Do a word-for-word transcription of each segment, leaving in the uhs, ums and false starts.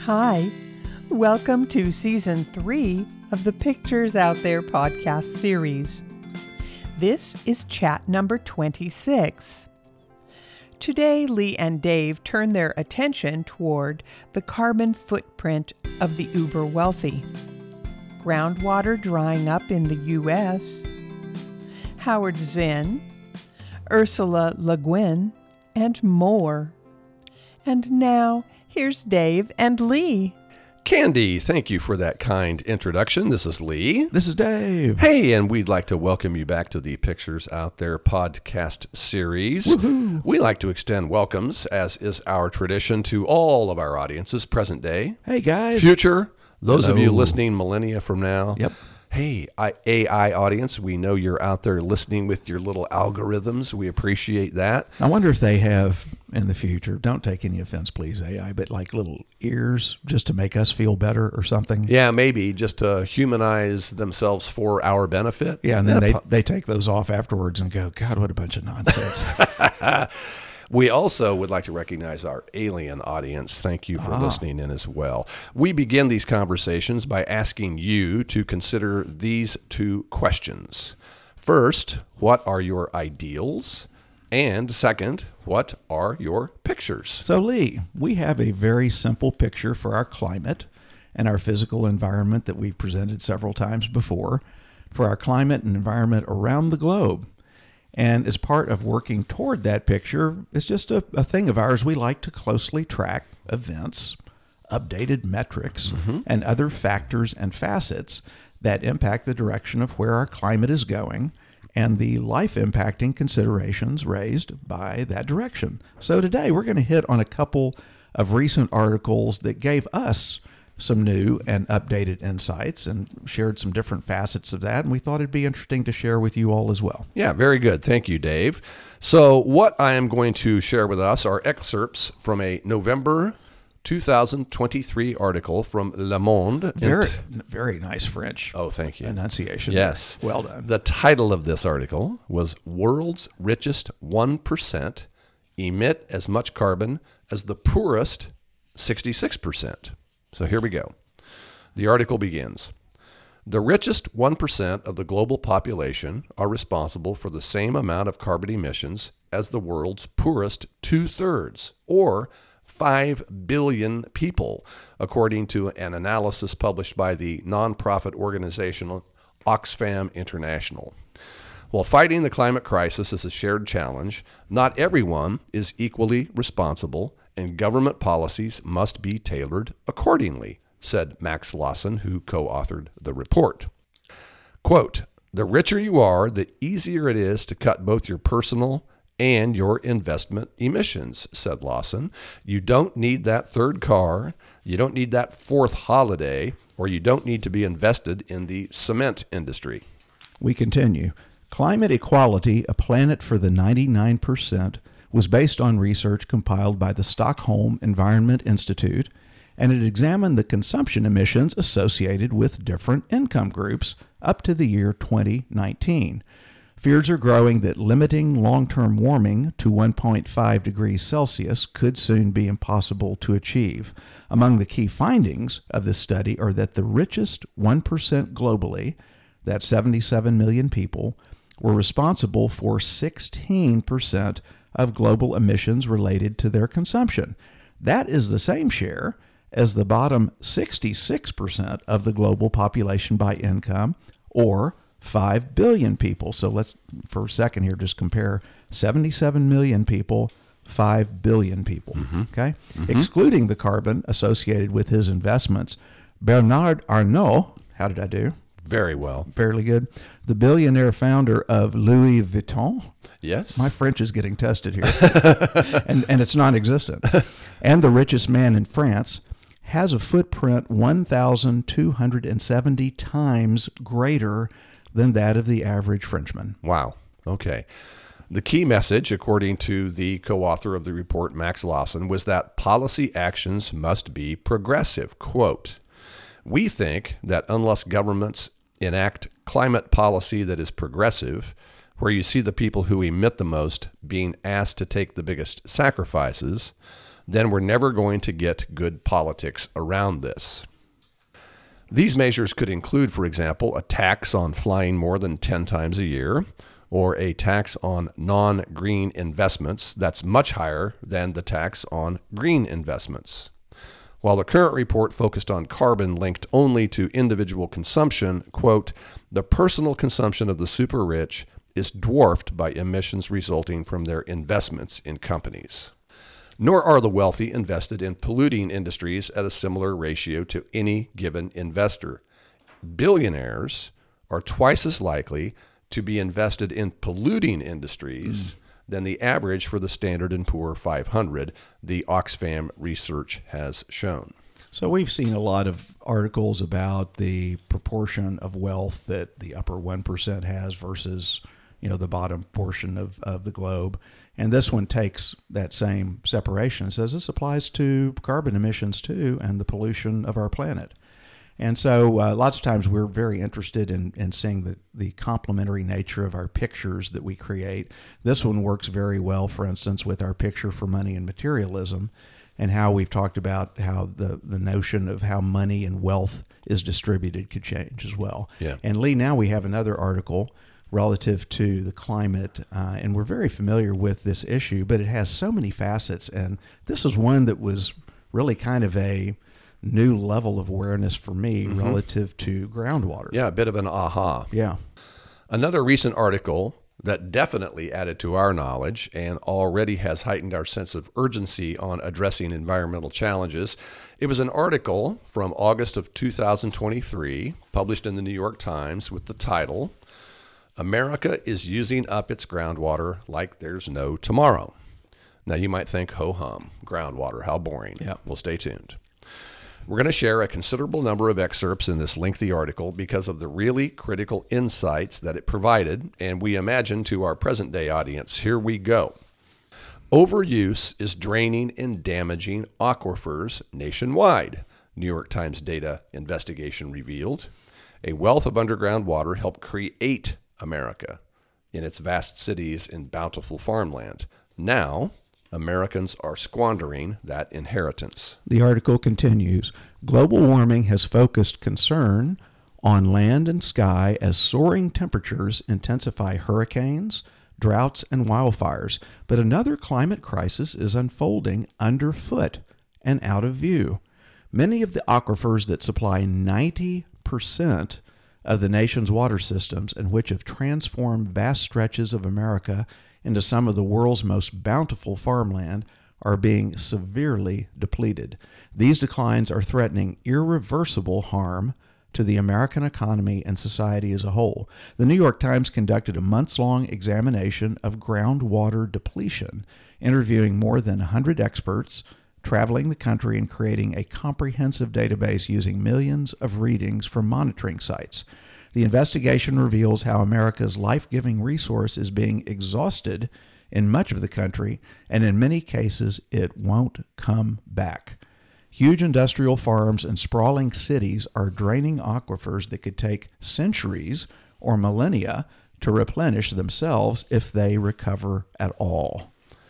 Hi, welcome to Season three of the Pictures Out There podcast series. This is chat number twenty-six. Today, Lee and Dave turn their attention toward the carbon footprint of the uber wealthy, groundwater drying up in the U S, Howard Zinn, Ursula Le Guin, and more. And now, here's Dave and Lee. Candy, thank you for that kind introduction. This is Lee. This is Dave. Hey, and we'd like to welcome you back to the Pictures Out There podcast series. Woohoo. We like to extend welcomes, as is our tradition, to all of our audiences, present day, Hey, guys. future, those Hello. of you listening millennia from now. Yep. Hey, I, A I audience, we know you're out there listening with your little algorithms. We appreciate that. I wonder if they have in the future, don't take any offense, please, A I, but like little ears just to make us feel better or something. Yeah, maybe just to humanize themselves for our benefit. Yeah, and then Yeah, they, po- they take those off afterwards and go, God, what a bunch of nonsense. We also would like to recognize our alien audience. Thank you for Ah. listening in as well. We begin these conversations by asking you to consider these two questions. First, what are your ideals? And second, what are your pictures? So, Lee, we have a very simple picture for our climate and our physical environment that we've presented several times before, for our climate and environment around the globe. And as part of working toward that picture, it's just a, a thing of ours. We like to closely track events, updated metrics, Mm-hmm. and other factors and facets that impact the direction of where our climate is going and the life-impacting considerations raised by that direction. So today we're going to hit on a couple of recent articles that gave us some new and updated insights and shared some different facets of that. And we thought it'd be interesting to share with you all as well. Yeah, very good. Thank you, Dave. So what I am going to share with us are excerpts from a November two thousand twenty-three article from Le Monde. Very, Int- very nice French Oh, thank you. enunciation. Yes. Well done. The title of this article was World's Richest one percent Emit as Much Carbon as the Poorest sixty-six percent. So here we go. The article begins. The richest one percent of the global population are responsible for the same amount of carbon emissions as the world's poorest two-thirds, or five billion people, according to an analysis published by the nonprofit organization Oxfam International. While fighting the climate crisis is a shared challenge, not everyone is equally responsible, and government policies must be tailored accordingly, said Max Lawson, who co-authored the report. Quote, the richer you are, the easier it is to cut both your personal and your investment emissions, said Lawson. You don't need that third car, you don't need that fourth holiday, or you don't need to be invested in the cement industry. We continue. Climate Equality, a planet for the ninety-nine percent, was based on research compiled by the Stockholm Environment Institute, and it examined the consumption emissions associated with different income groups up to the year twenty nineteen. Fears are growing that limiting long-term warming to one point five degrees Celsius could soon be impossible to achieve. Among the key findings of this study are that the richest one percent globally, that's seventy-seven million people, were responsible for sixteen percent of global emissions related to their consumption. That is the same share as the bottom sixty-six percent of the global population by income, or five billion people. So let's, for a second here, just compare seventy-seven million people, five billion people, Mm-hmm. okay? Mm-hmm. Excluding the carbon associated with his investments, Bernard Arnault, how did I do? Very well. Fairly good. The billionaire founder of Louis Vuitton. Yes. My French is getting tested here. and, and it's non-existent. And the richest man in France has a footprint one thousand two hundred seventy times greater than that of the average Frenchman. Wow. Okay. The key message, according to the co-author of the report, Max Lawson, was that policy actions must be progressive. Quote, we think that unless governments enact climate policy that is progressive, where you see the people who emit the most being asked to take the biggest sacrifices, then we're never going to get good politics around this. These measures could include, for example, a tax on flying more than ten times a year, or a tax on non-green investments that's much higher than the tax on green investments. While the current report focused on carbon linked only to individual consumption, quote, the personal consumption of the super rich is dwarfed by emissions resulting from their investments in companies. Nor are the wealthy invested in polluting industries at a similar ratio to any given investor. Billionaires are twice as likely to be invested in polluting industries mm. than the average for the Standard and Poor five hundred, the Oxfam research has shown. So we've seen a lot of articles about the proportion of wealth that the upper one percent has versus, you know, the bottom portion of, of the globe. And this one takes that same separation and says this applies to carbon emissions too and the pollution of our planet. And so uh, lots of times we're very interested in, in seeing the, the complementary nature of our pictures that we create. This one works very well, for instance, with our picture for money and materialism, and how we've talked about how the, the notion of how money and wealth is distributed could change as well. Yeah. And Lee, now we have another article relative to the climate, uh, and we're very familiar with this issue, but it has so many facets, and this is one that was really kind of a new level of awareness for me mm-hmm. relative to groundwater. Yeah, a bit of an aha. Yeah. Another recent article that definitely added to our knowledge and already has heightened our sense of urgency on addressing environmental challenges. It was an article from August of two thousand twenty-three, published in the New York Times with the title, America is using up its groundwater like there's no tomorrow. Now you might think, ho hum, groundwater, how boring. Yeah. Well, stay tuned. We're going to share a considerable number of excerpts in this lengthy article because of the really critical insights that it provided, and we imagine to our present-day audience. Here we go. Overuse is draining and damaging aquifers nationwide, New York Times data investigation revealed. A wealth of underground water helped create America in its vast cities and bountiful farmland. Now, Americans are squandering that inheritance. The article continues, global warming has focused concern on land and sky as soaring temperatures intensify hurricanes, droughts, and wildfires. But another climate crisis is unfolding underfoot and out of view. Many of the aquifers that supply ninety percent of the nation's water systems and which have transformed vast stretches of America into some of the world's most bountiful farmland are being severely depleted. These declines are threatening irreversible harm to the American economy and society as a whole. The New York Times conducted a months-long examination of groundwater depletion, interviewing more than one hundred experts, traveling the country and creating a comprehensive database using millions of readings from monitoring sites. The investigation reveals how America's life-giving resource is being exhausted in much of the country, and in many cases, it won't come back. Huge industrial farms and sprawling cities are draining aquifers that could take centuries or millennia to replenish themselves if they recover at all.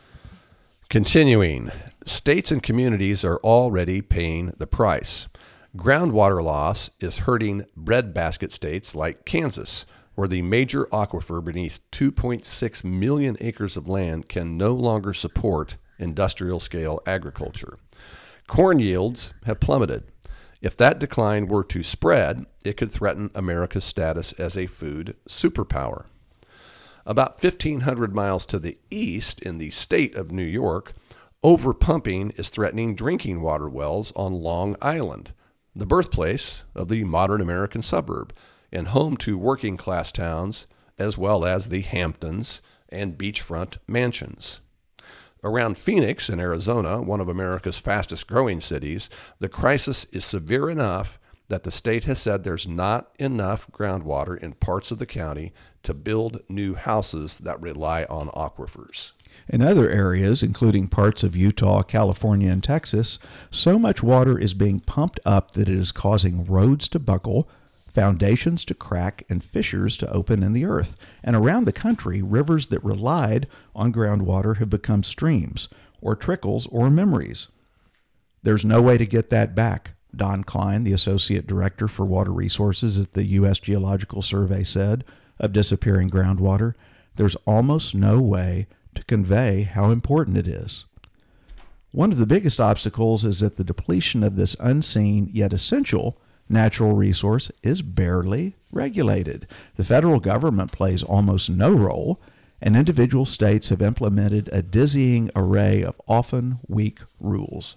Continuing, states and communities are already paying the price. Groundwater loss is hurting breadbasket states like Kansas, where the major aquifer beneath two point six million acres of land can no longer support industrial-scale agriculture. Corn yields have plummeted. If that decline were to spread, it could threaten America's status as a food superpower. About fifteen hundred miles to the east in the state of New York, overpumping is threatening drinking water wells on Long Island, the birthplace of the modern American suburb, and home to working-class towns, as well as the Hamptons and beachfront mansions. Around Phoenix in Arizona, one of America's fastest-growing cities, the crisis is severe enough that the state has said there's not enough groundwater in parts of the county to build new houses that rely on aquifers. In other areas, including parts of Utah, California, and Texas, so much water is being pumped up that it is causing roads to buckle, foundations to crack, and fissures to open in the earth. And around the country, rivers that relied on groundwater have become streams, or trickles or memories. There's no way to get that back, Don Klein, the Associate Director for Water Resources at the U S Geological Survey, said of disappearing groundwater. There's almost no way to convey how important it is. One of the biggest obstacles is that the depletion of this unseen yet essential natural resource is barely regulated. The federal government plays almost no role, and individual states have implemented a dizzying array of often weak rules.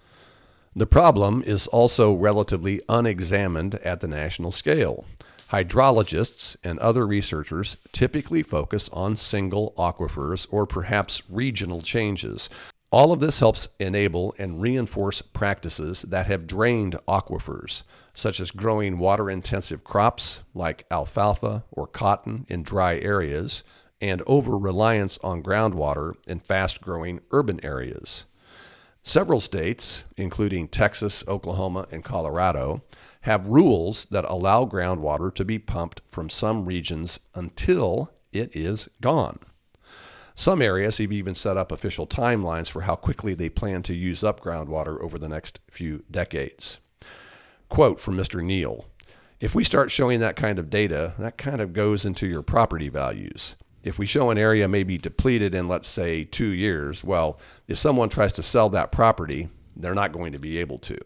The problem is also relatively unexamined at the national scale. Hydrologists and other researchers typically focus on single aquifers or perhaps regional changes. All of this helps enable and reinforce practices that have drained aquifers, such as growing water-intensive crops like alfalfa or cotton in dry areas, and over-reliance on groundwater in fast-growing urban areas. Several states, including Texas, Oklahoma, and Colorado, have rules that allow groundwater to be pumped from some regions until it is gone. Some areas have even set up official timelines for how quickly they plan to use up groundwater over the next few decades. Quote from Mister Neal, "If we start showing that kind of data, that kind of goes into your property values. If we show an area may be depleted in, let's say, two years, well, if someone tries to sell that property, they're not going to be able to."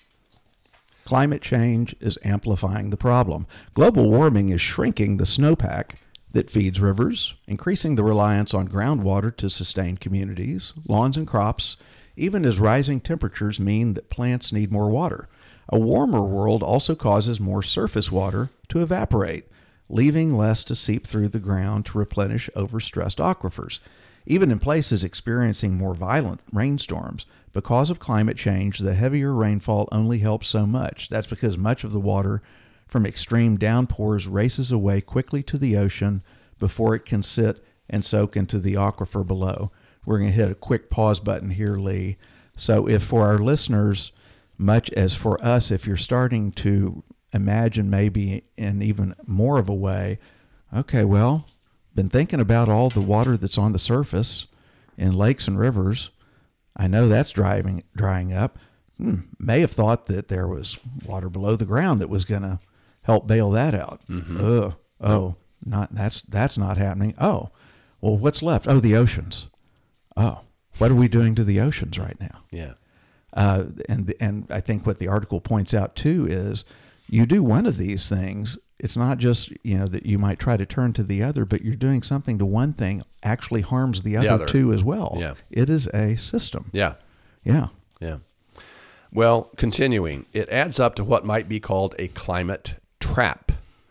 Climate change is amplifying the problem. Global warming is shrinking the snowpack that feeds rivers, increasing the reliance on groundwater to sustain communities, lawns, and crops, even as rising temperatures mean that plants need more water. A warmer world also causes more surface water to evaporate, leaving less to seep through the ground to replenish overstressed aquifers. Even in places experiencing more violent rainstorms, because of climate change, the heavier rainfall only helps so much. That's because much of the water from extreme downpours races away quickly to the ocean before it can sit and soak into the aquifer below. We're going to hit a quick pause button here, Lee. So if for our listeners, much as for us, if you're starting to imagine maybe in even more of a way, okay, well, been thinking about all the water that's on the surface in lakes and rivers. I know that's drying, drying up. Hmm, may have thought that there was water below the ground that was going to help bail that out. Mm-hmm. Ugh. Oh, not that's that's not happening. Oh, well, what's left? Oh, the oceans. Oh, what are we doing to the oceans right now? Yeah. Uh, and and I think what the article points out too is you do one of these things, it's not just, you know, that you might try to turn to the other, but you're doing something to one thing actually harms the other, the other. two as well. Yeah. It is a system. Yeah. Yeah. Yeah. Well, continuing, it adds up to what might be called a climate trap.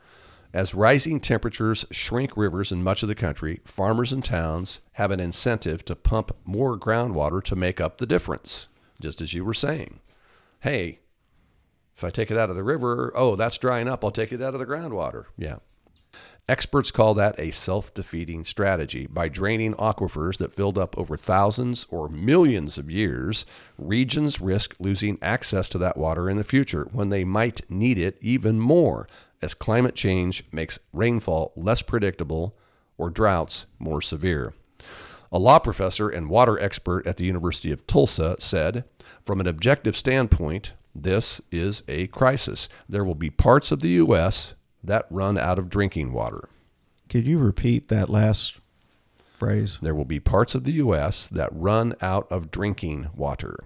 As rising temperatures shrink rivers in much of the country, farmers and towns have an incentive to pump more groundwater to make up the difference, just as you were saying. Hey, if I take it out of the river, oh, that's drying up, I'll take it out of the groundwater. Yeah. Experts call that a self-defeating strategy. By draining aquifers that filled up over thousands or millions of years, regions risk losing access to that water in the future when they might need it even more, as climate change makes rainfall less predictable or droughts more severe. A law professor and water expert at the University of Tulsa said, "From an objective standpoint, this is a crisis. There will be parts of the U S that run out of drinking water." Could you repeat that last phrase? There will be parts of the U S that run out of drinking water.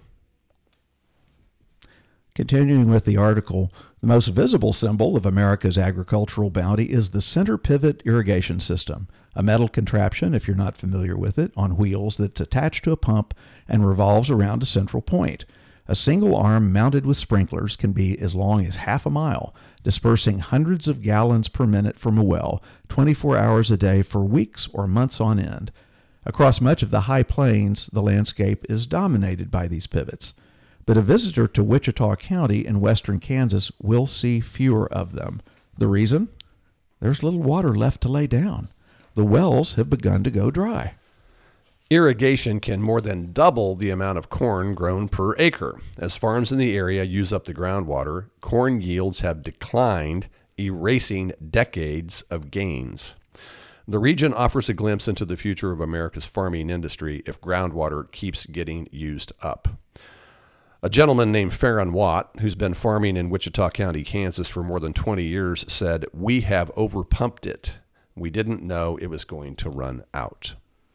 Continuing with the article, the most visible symbol of America's agricultural bounty is the center pivot irrigation system, a metal contraption, if you're not familiar with it, on wheels that's attached to a pump and revolves around a central point. A single arm mounted with sprinklers can be as long as half a mile, dispersing hundreds of gallons per minute from a well, twenty-four hours a day for weeks or months on end. Across much of the high plains, the landscape is dominated by these pivots. But a visitor to Wichita County in western Kansas will see fewer of them. The reason? There's little water left to lay down. The wells have begun to go dry. Irrigation can more than double the amount of corn grown per acre. As farms in the area use up the groundwater, corn yields have declined, erasing decades of gains. The region offers a glimpse into the future of America's farming industry if groundwater keeps getting used up. A gentleman named Farron Watt, who's been farming in Wichita County, Kansas for more than twenty years, said, "We have overpumped it. We didn't know it was going to run out."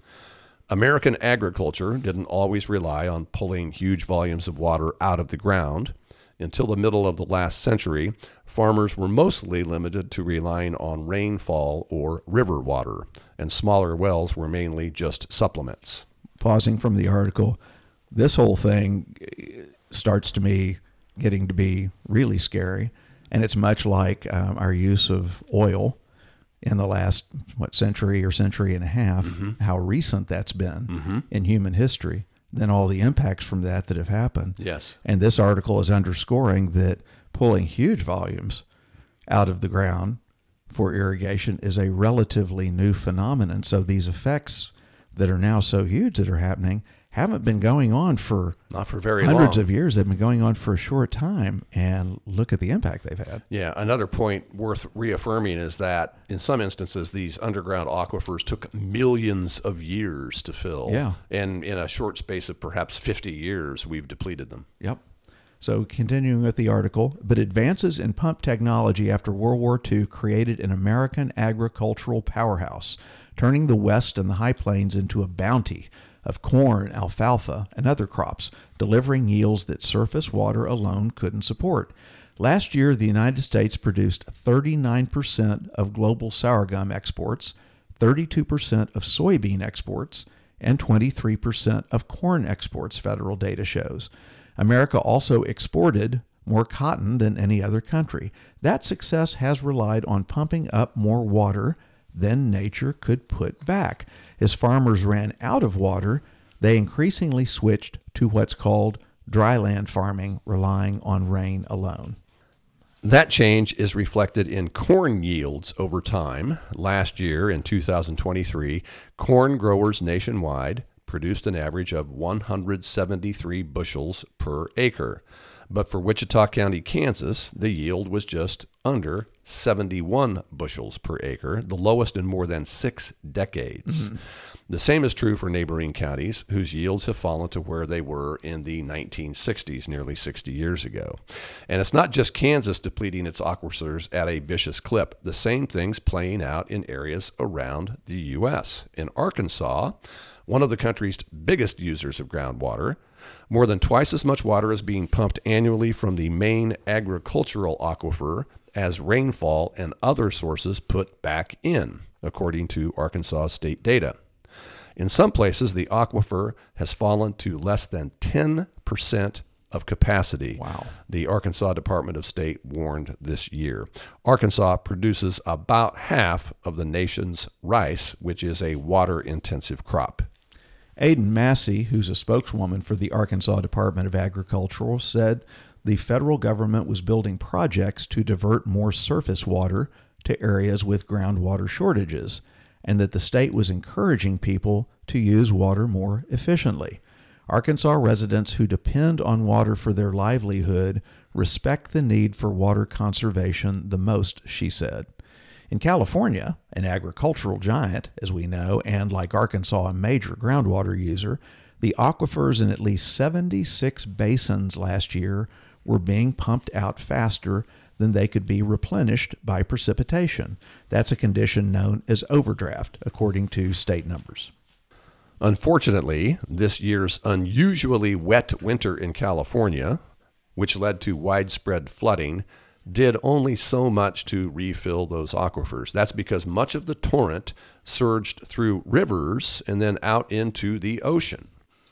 American agriculture didn't always rely on pulling huge volumes of water out of the ground. Until the middle of the last century, farmers were mostly limited to relying on rainfall or river water, and smaller wells were mainly just supplements. Pausing from the article, this whole thing starts to me getting to be really scary, and it's much like um, our use of oil in the last, what, century or century and a half, mm-hmm. how recent that's been mm-hmm. in human history, then all the impacts from that that have happened. Yes. And this article is underscoring that pulling huge volumes out of the ground for irrigation is a relatively new phenomenon. So these effects that are now so huge that are happening haven't been going on for not for very hundreds long. of years. They've been going on for a short time, and look at the impact they've had. Yeah, another point worth reaffirming is that in some instances, these underground aquifers took millions of years to fill. Yeah. And in a short space of perhaps fifty years, we've depleted them. Yep. So continuing with the article, but advances in pump technology after World War Two created an American agricultural powerhouse, turning the West and the High Plains into a bounty of corn, alfalfa, and other crops, delivering yields that surface water alone couldn't support. Last year, the United States produced thirty-nine percent of global sorghum exports, thirty-two percent of soybean exports, and twenty-three percent of corn exports, federal data shows. America also exported more cotton than any other country. That success has relied on pumping up more water than nature could put back. As farmers ran out of water, they increasingly switched to what's called dryland farming, relying on rain alone. That change is reflected in corn yields over time. Last year, in two thousand twenty-three, corn growers nationwide produced an average of one hundred seventy-three bushels per acre. But for Wichita County, Kansas, the yield was just under seventy-one bushels per acre, the lowest in more than six decades. Mm-hmm. The same is true for neighboring counties, whose yields have fallen to where they were in the nineteen sixties, nearly sixty years ago. And it's not just Kansas depleting its aquifers at a vicious clip. The same thing's playing out in areas around the U S. In Arkansas, one of the country's biggest users of groundwater, more than twice as much water is being pumped annually from the main agricultural aquifer as rainfall and other sources put back in, according to Arkansas state data. In some places, the aquifer has fallen to less than ten percent of capacity. Wow. The Arkansas Department of State warned this year. Arkansas produces about half of the nation's rice, which is a water-intensive crop. Aidan Massey, who's a spokeswoman for the Arkansas Department of Agriculture, said the federal government was building projects to divert more surface water to areas with groundwater shortages, and that the state was encouraging people to use water more efficiently. Arkansas residents who depend on water for their livelihood respect the need for water conservation the most, she said. In California, an agricultural giant, as we know, and like Arkansas, a major groundwater user, the aquifers in at least seventy-six basins last year were being pumped out faster than they could be replenished by precipitation. That's a condition known as overdraft, according to state numbers. Unfortunately, this year's unusually wet winter in California, which led to widespread flooding, did only so much to refill those aquifers. That's because much of the torrent surged through rivers and then out into the ocean.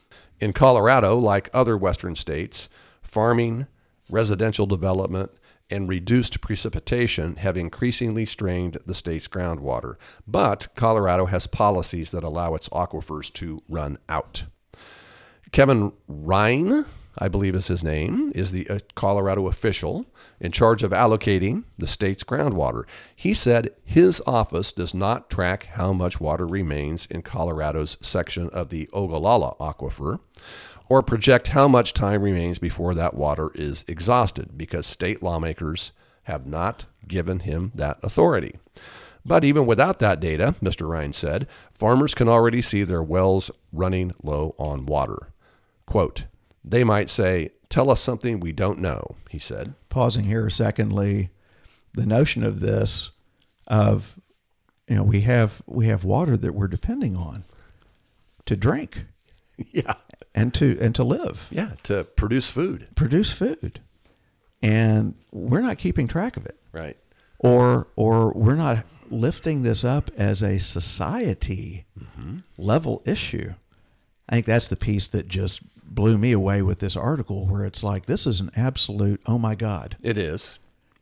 In Colorado, like other western states, farming, residential development, and reduced precipitation have increasingly strained the state's groundwater. But Colorado has policies that allow its aquifers to run out. Kevin Ryan, I believe is his name, is the Colorado official in charge of allocating the state's groundwater. He said his office does not track how much water remains in Colorado's section of the Ogallala Aquifer or project how much time remains before that water is exhausted, because state lawmakers have not given him that authority. But even without that data, Mister Ryan said, farmers can already see their wells running low on water. Quote, they might say, tell us something we don't know, he said. Pausing here a second, Lee, the notion of this, of, you know, we have we have water that we're depending on to drink. Yeah. And to and to live. Yeah, to produce food. Produce food. And we're not keeping track of it. Right. Or or we're not lifting this up as a society mm-hmm. level issue. I think that's the piece that just blew me away with this article, where it's like, this is an absolute, oh my God. It is.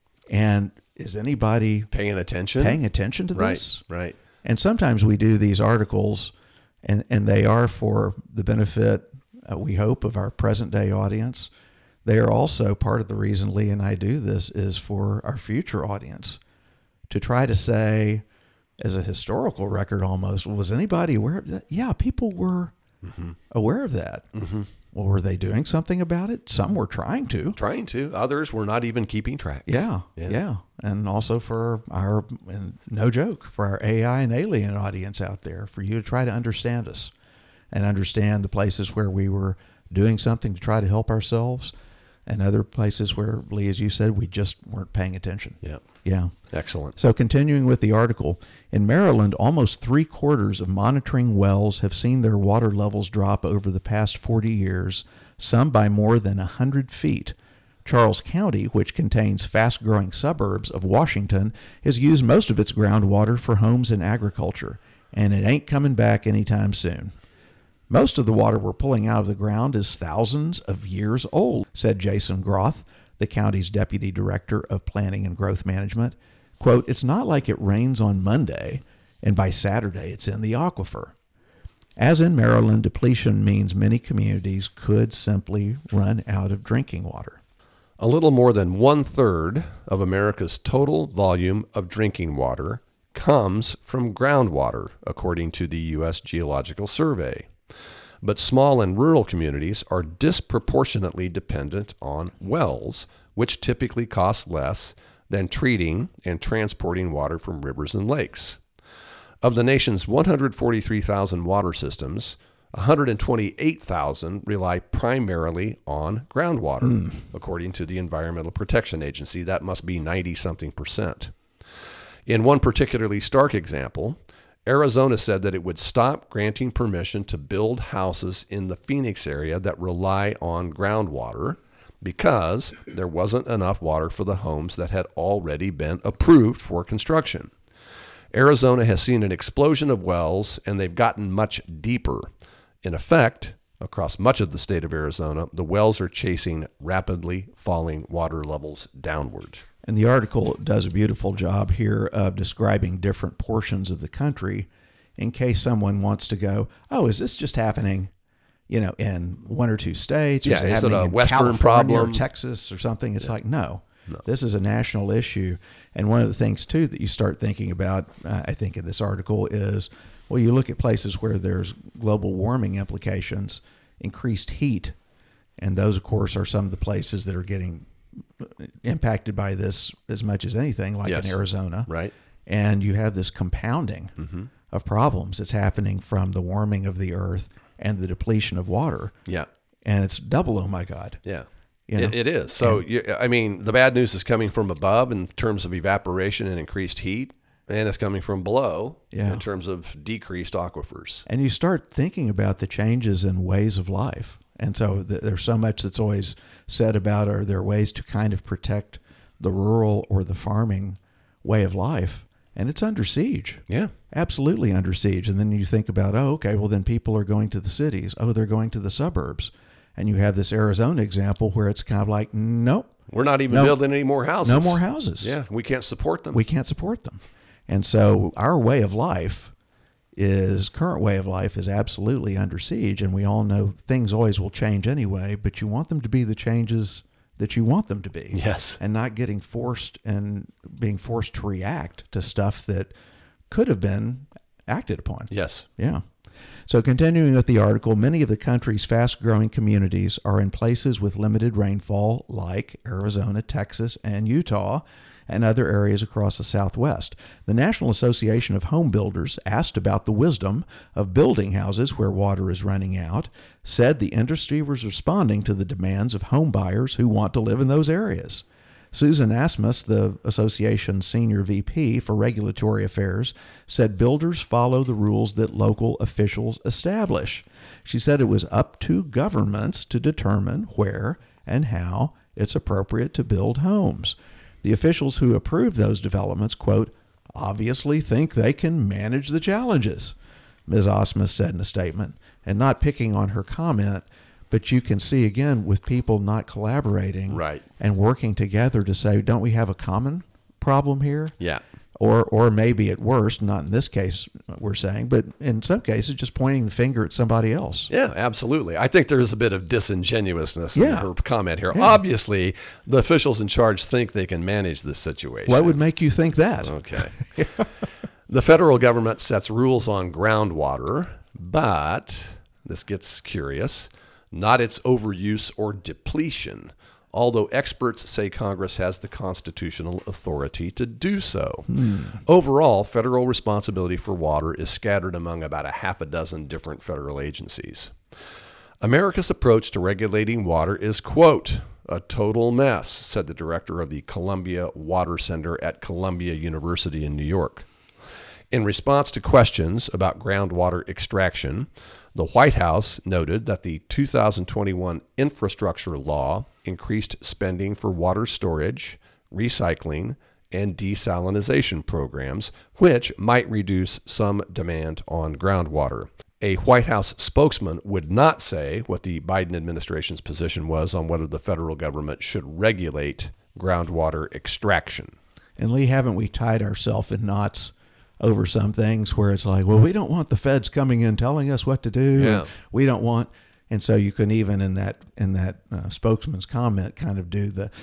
And is anybody paying attention? Paying attention to right, this? Right. And sometimes we do these articles, and, and they are for the benefit, uh, we hope, of our present day audience. They are also part of the reason Lee and I do this is for our future audience, to try to say, as a historical record almost, was anybody aware of that? Yeah, people were mm-hmm. aware of that. Mm-hmm. Well, were they doing something about it? Some were trying to. Trying to. Others were not even keeping track. Yeah, yeah. yeah. And also for our, and no joke, for our A I and alien audience out there, for you to try to understand us and understand the places where we were doing something to try to help ourselves, and other places where, Lee, as you said, we just weren't paying attention. Yeah. Yeah. Excellent. So continuing with the article, in Maryland, almost three quarters of monitoring wells have seen their water levels drop over the past forty years, some by more than one hundred feet. Charles County, which contains fast-growing suburbs of Washington, has used most of its groundwater for homes and agriculture, and it ain't coming back anytime soon. Most of the water we're pulling out of the ground is thousands of years old, said Jason Groth, the county's deputy director of planning and growth management. Quote, it's not like it rains on Monday and by Saturday it's in the aquifer. As in Maryland, depletion means many communities could simply run out of drinking water. A little more than one third of America's total volume of drinking water comes from groundwater, according to the U S Geological Survey. But small and rural communities are disproportionately dependent on wells, which typically cost less than treating and transporting water from rivers and lakes. Of the nation's one hundred forty-three thousand water systems, one hundred twenty-eight thousand rely primarily on groundwater, mm. according to the Environmental Protection Agency. That must be ninety-something percent. In one particularly stark example, Arizona said that it would stop granting permission to build houses in the Phoenix area that rely on groundwater because there wasn't enough water for the homes that had already been approved for construction. Arizona has seen an explosion of wells, and they've gotten much deeper. In effect, across much of the state of Arizona, the wells are chasing rapidly falling water levels downward. And the article does a beautiful job here of describing different portions of the country in case someone wants to go, oh, is this just happening, you know, in one or two states? Yeah, is it is it a in Western California problem? Or Texas or something? It's yeah. like, no, no, this is a national issue. And one of the things, too, that you start thinking about, uh, I think, in this article is, well, you look at places where there's global warming implications, increased heat, and those, of course, are some of the places that are getting impacted by this as much as anything, like yes. in Arizona. Right. And you have this compounding mm-hmm. of problems that's happening from the warming of the earth and the depletion of water. Yeah. And it's double, oh my God. Yeah. You know? it, it is. So, and, you, I mean, the bad news is coming from above in terms of evaporation and increased heat, and it's coming from below yeah. in terms of decreased aquifers. And you start thinking about the changes in ways of life. And so th- there's so much that's always said about, are there ways to kind of protect the rural or the farming way of life? And it's under siege. Yeah. Absolutely under siege. And then you think about, oh, okay, well then people are going to the cities. Oh, they're going to the suburbs. And you have this Arizona example where it's kind of like, nope. We're not even nope, building any more houses. No more houses. Yeah, we can't support them. We can't support them. And so our way of life is, current way of life is absolutely under siege. And we all know things always will change anyway, but you want them to be the changes that you want them to be. Yes. And not getting forced and being forced to react to stuff that could have been acted upon. Yes. Yeah. So continuing with the article, many of the country's fast-growing communities are in places with limited rainfall like Arizona, Texas, and Utah, and other areas across the Southwest. The National Association of Home Builders asked about the wisdom of building houses where water is running out, said the industry was responding to the demands of home buyers who want to live in those areas. Susan Asmus, the association's senior V P for regulatory affairs, said builders follow the rules that local officials establish. She said it was up to governments to determine where and how it's appropriate to build homes. The officials who approve those developments, quote, obviously think they can manage the challenges, Miz Asmus said in a statement, and not picking on her comment. But you can see, again, with people not collaborating right. and working together to say, don't we have a common problem here? Yeah. Or or maybe at worst, not in this case we're saying, but in some cases just pointing the finger at somebody else. Yeah, absolutely. I think there's a bit of disingenuousness yeah. in her comment here. Yeah. Obviously, the officials in charge think they can manage this situation. What would make you think that? Okay. The federal government sets rules on groundwater, but this gets curious. Not its overuse or depletion, although experts say Congress has the constitutional authority to do so. Hmm. Overall, federal responsibility for water is scattered among about a half a dozen different federal agencies. America's approach to regulating water is, quote, a total mess, said the director of the Columbia Water Center at Columbia University in New York. In response to questions about groundwater extraction, the White House noted that the two thousand twenty-one infrastructure law increased spending for water storage, recycling, and desalinization programs, which might reduce some demand on groundwater. A White House spokesman would not say what the Biden administration's position was on whether the federal government should regulate groundwater extraction. And Lee, haven't we tied ourselves in knots over some things where it's like, well, we don't want the feds coming in telling us what to do. Yeah. We don't want, and so you can even in that in that uh, spokesman's comment kind of do the,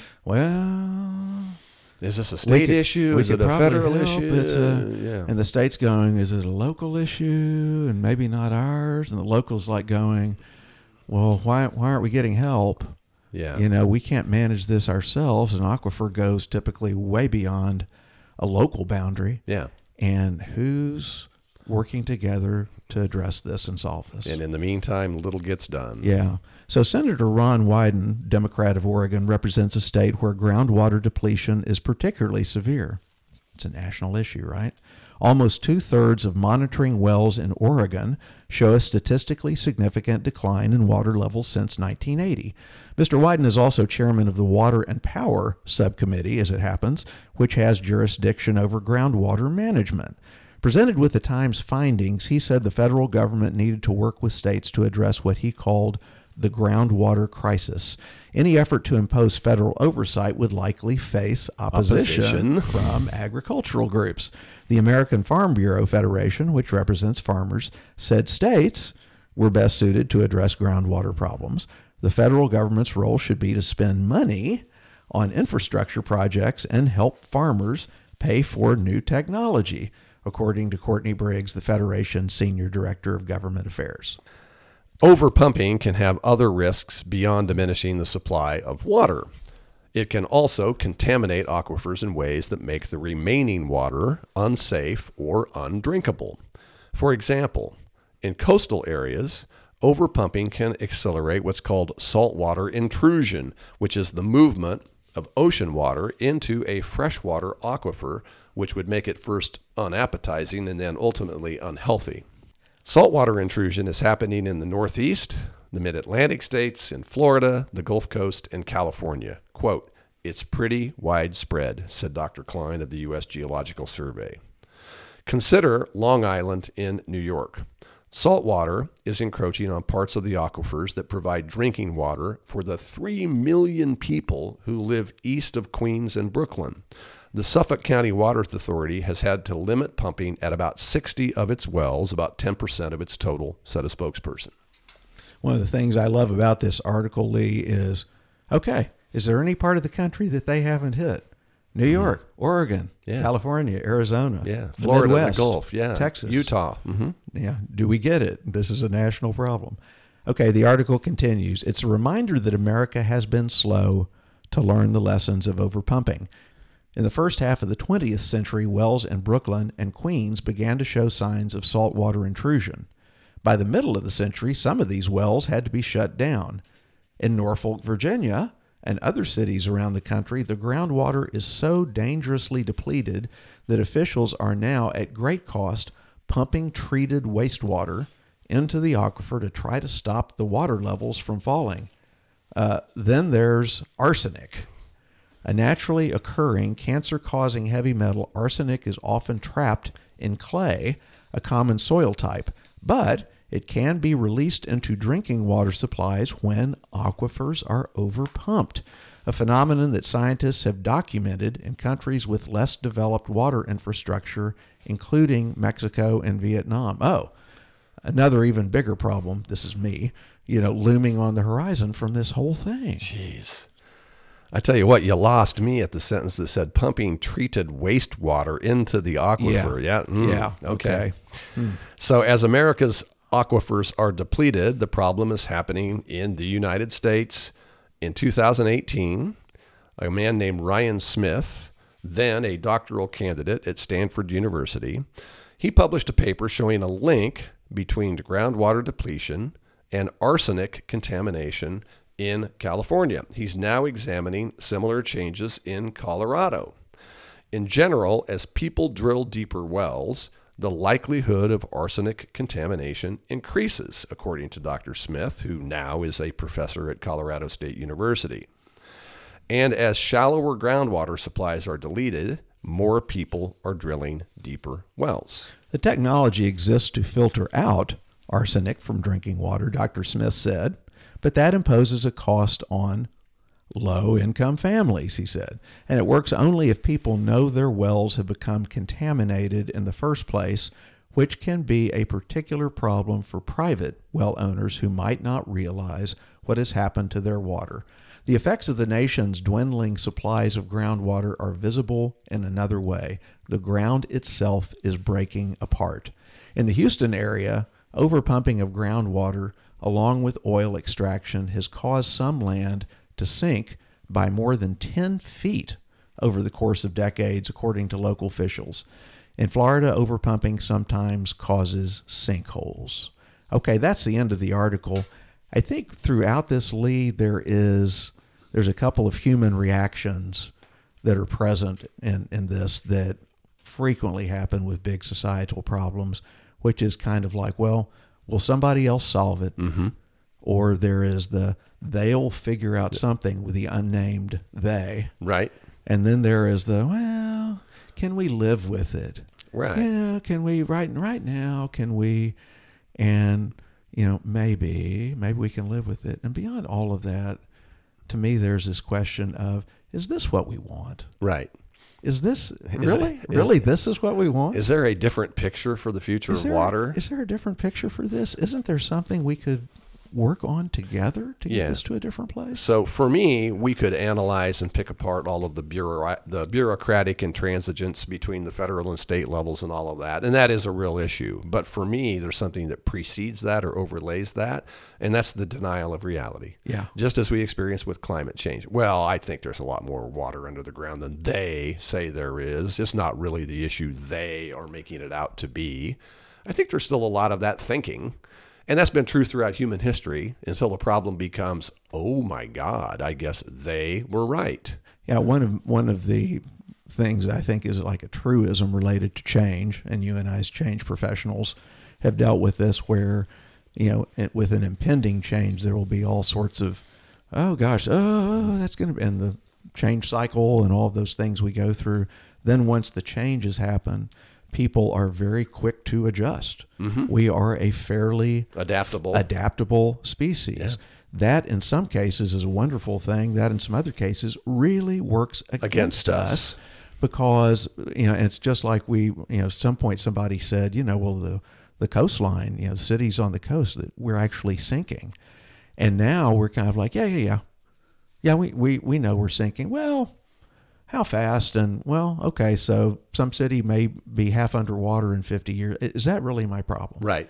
well, is this a state could, issue? Is it a federal help. issue? It's a, yeah. And the state's going, is it a local issue and maybe not ours? And the local's like going, well, why why aren't we getting help? Yeah. You know, we can't manage this ourselves. An aquifer goes typically way beyond a local boundary. Yeah. And who's working together to address this and solve this? And in the meantime, little gets done. Yeah. So Senator Ron Wyden, Democrat of Oregon, represents a state where groundwater depletion is particularly severe. It's a national issue, right? Almost two-thirds of monitoring wells in Oregon show a statistically significant decline in water levels since nineteen eighty. Mister Wyden is also chairman of the Water and Power Subcommittee, as it happens, which has jurisdiction over groundwater management. Presented with the Times findings, he said the federal government needed to work with states to address what he called the groundwater crisis. Any effort to impose federal oversight would likely face opposition, opposition. from agricultural groups. The American Farm Bureau Federation, which represents farmers, said states were best suited to address groundwater problems. The federal government's role should be to spend money on infrastructure projects and help farmers pay for new technology, according to Courtney Briggs, the Federation's Senior Director of Government Affairs. Overpumping can have other risks beyond diminishing the supply of water. It can also contaminate aquifers in ways that make the remaining water unsafe or undrinkable. For example, in coastal areas, overpumping can accelerate what's called saltwater intrusion, which is the movement of ocean water into a freshwater aquifer, which would make it first unappetizing and then ultimately unhealthy. Saltwater intrusion is happening in the Northeast, the Mid-Atlantic states, in Florida, the Gulf Coast, and California. Quote, it's pretty widespread, said Doctor Klein of the U S Geological Survey. Consider Long Island in New York. Saltwater is encroaching on parts of the aquifers that provide drinking water for the three million people who live east of Queens and Brooklyn. The Suffolk County Water Authority has had to limit pumping at about sixty of its wells, about ten percent of its total, said a spokesperson. One of the things I love about this article, Lee, is, okay, is there any part of the country that they haven't hit? New York, mm-hmm. Oregon, yeah. California, Arizona, yeah, the Florida, Midwest, the Gulf, yeah, Texas, Utah. Mm-hmm. Yeah, do we get it? This is a national problem. Okay, the article continues. It's a reminder that America has been slow to learn the lessons of overpumping. In the first half of the twentieth century, wells in Brooklyn and Queens began to show signs of saltwater intrusion. By the middle of the century, some of these wells had to be shut down. In Norfolk, Virginia, and other cities around the country, the groundwater is so dangerously depleted that officials are now at great cost pumping treated wastewater into the aquifer to try to stop the water levels from falling. Uh, then there's arsenic. A naturally occurring cancer-causing heavy metal, arsenic is often trapped in clay, a common soil type, but it can be released into drinking water supplies when aquifers are overpumped, a phenomenon that scientists have documented in countries with less developed water infrastructure, including Mexico and Vietnam. Oh, another even bigger problem, this is me, you know, looming on the horizon from this whole thing. Jeez. I tell you what, you lost me at the sentence that said pumping treated wastewater into the aquifer. Yeah. Yeah. Mm, yeah. Okay. okay. Hmm. So as America's aquifers are depleted, the problem is happening in the United States. In two thousand eighteen, a man named Ryan Smith, then a doctoral candidate at Stanford University, he published a paper showing a link between groundwater depletion and arsenic contamination in California. He's now examining similar changes in Colorado. In general, as people drill deeper wells, the likelihood of arsenic contamination increases, according to Doctor Smith, who now is a professor at Colorado State University. And as shallower groundwater supplies are deleted, more people are drilling deeper wells. The technology exists to filter out arsenic from drinking water, Doctor Smith said, but that imposes a cost on low-income families, he said. And it works only if people know their wells have become contaminated in the first place, which can be a particular problem for private well owners who might not realize what has happened to their water. The effects of the nation's dwindling supplies of groundwater are visible in another way. The ground itself is breaking apart. In the Houston area, overpumping of groundwater along with oil extraction has caused some land to sink by more than ten feet over the course of decades, according to local officials. In Florida, overpumping sometimes causes sinkholes. Okay, that's the end of the article. I think throughout this, Lee, there is there's a couple of human reactions that are present in, in this that frequently happen with big societal problems, which is kind of like, well, will somebody else solve it? Mm-hmm. Or there is the they'll figure out something with the unnamed they. Right. And then there is the, well, can we live with it? Right. You know, can we, right, right now, can we, and, you know, maybe, maybe we can live with it. And beyond all of that, to me, there's this question of, is this what we want? Right. Is this, Is really, it- is- really, this is what we want? Is there a different picture for the future Is of there- water? Is there a different picture for this? Isn't there something we could work on together to get Yeah. this to a different place? So for me, we could analyze and pick apart all of the bureau- the bureaucratic intransigence between the federal and state levels and all of that. And that is a real issue. But for me, there's something that precedes that or overlays that, and that's the denial of reality. Yeah. Just as we experience with climate change. Well, I think there's a lot more water under the ground than they say there is. It's not really the issue they are making it out to be. I think there's still a lot of that thinking. And that's been true throughout human history until the problem becomes, oh my God, I guess they were right. Yeah, one of one of the things I think is like a truism related to change, and you and I as change professionals have dealt with this where, you know, it- with an impending change, there will be all sorts of, oh gosh, oh, that's going to be, and the change cycle and all of those things we go through. Then once the changes happen, people are very quick to adjust. Mm-hmm. We are a fairly Adaptable. adaptable species. Yeah. That in some cases is a wonderful thing. That in some other cases really works against, Against us. us because, you know, and it's just like we, you know, at some point somebody said, you know, well, the, the coastline, you know, cities on the coast, that we're actually sinking. And now we're kind of like, yeah, yeah, yeah. Yeah, we, we, we know we're sinking. Well, how fast? And, well, okay, so some city may be half underwater in fifty years. Is that really my problem? Right.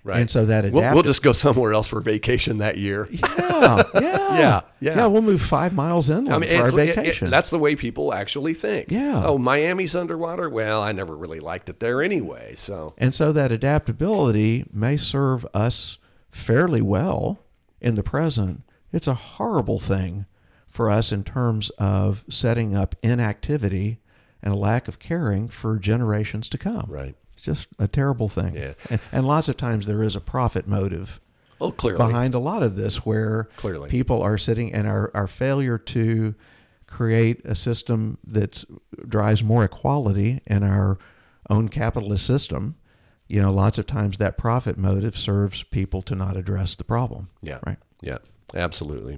Right. And so that we'll, adaptive, we'll just go somewhere else for vacation that year. yeah, yeah, Yeah, yeah. yeah. We'll move five miles inland I mean, for our it's, it- it- vacation. that's the way people actually think. Yeah. Oh, Miami's underwater? Well, I never really liked it there anyway. So, And so that adaptability may serve us fairly well in the present. It's a horrible thing for us in terms of setting up inactivity and a lack of caring for generations to come. right. It's just a terrible thing. Yeah. And, and lots of times there is a profit motive Oh, clearly. behind a lot of this, where Clearly. people are sitting, and our, our failure to create a system that drives more equality in our own capitalist system. You know, lots of times that profit motive serves people to not address the problem. Yeah. Right. Yeah, absolutely.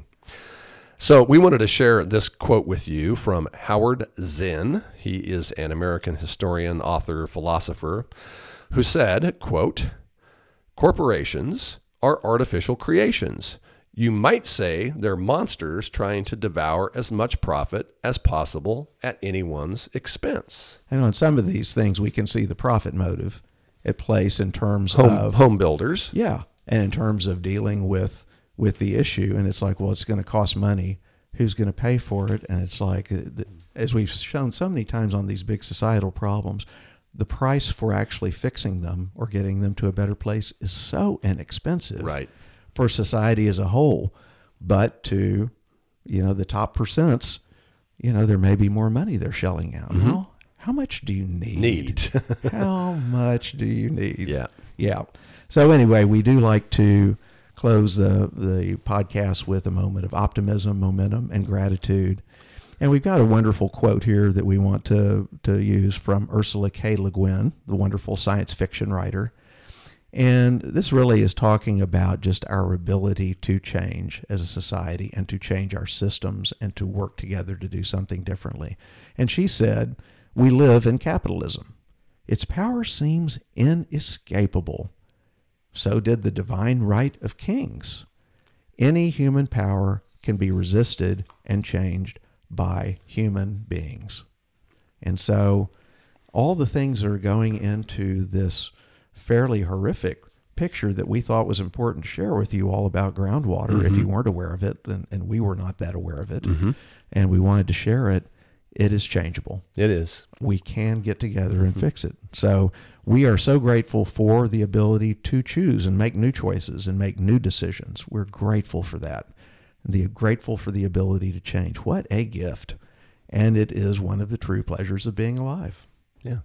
So we wanted to share this quote with you from Howard Zinn. He is an American historian, author, philosopher, who said, quote, "Corporations are artificial creations. You might say they're monsters trying to devour as much profit as possible at anyone's expense." And on some of these things, we can see the profit motive at place in terms Home, of home builders. yeah, and in terms of dealing with with the issue. And it's like, well, it's going to cost money. Who's going to pay for it? And it's like, uh, the- as we've shown so many times on these big societal problems, the price for actually fixing them or getting them to a better place is so inexpensive Right. for society as a whole. But to, you know, the top percents, you know, there may be more money they're shelling out. Mm-hmm. Well, how much do you need? Need. How much do you need? Yeah. Yeah. So anyway, we do like to close the, the podcast with a moment of optimism, momentum, and gratitude. And we've got a wonderful quote here that we want to, to use from Ursula K. Le Guin, the wonderful science fiction writer. And this really is talking about just our ability to change as a society and to change our systems and to work together to do something differently. And she said, "We live in capitalism. Its power seems inescapable. So did the divine right of kings. Any human power can be resisted and changed by human beings." And so all the things that are going into this fairly horrific picture that we thought was important to share with you all about groundwater, Mm-hmm. if you weren't aware of it, and, and we were not that aware of it, Mm-hmm. and we wanted to share it, it is changeable. It is. We can get together and fix it. So we are so grateful for the ability to choose and make new choices and make new decisions. We're grateful for that. And the grateful for the ability to change. What a gift. And it is one of the true pleasures of being alive. Yeah.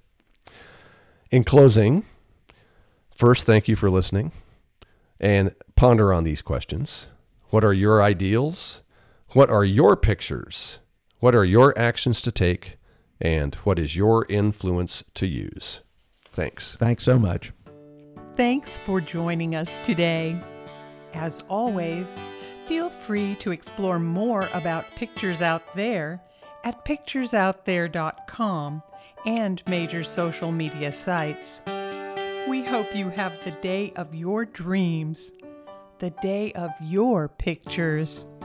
In closing, first, thank you for listening, and ponder on these questions. What are your ideals? What are your pictures? What are your actions to take? And what is your influence to use? Thanks. Thanks so much. Thanks for joining us today. As always, feel free to explore more about Pictures Out There at pictures out there dot com and major social media sites. We hope you have the day of your dreams, the day of your pictures.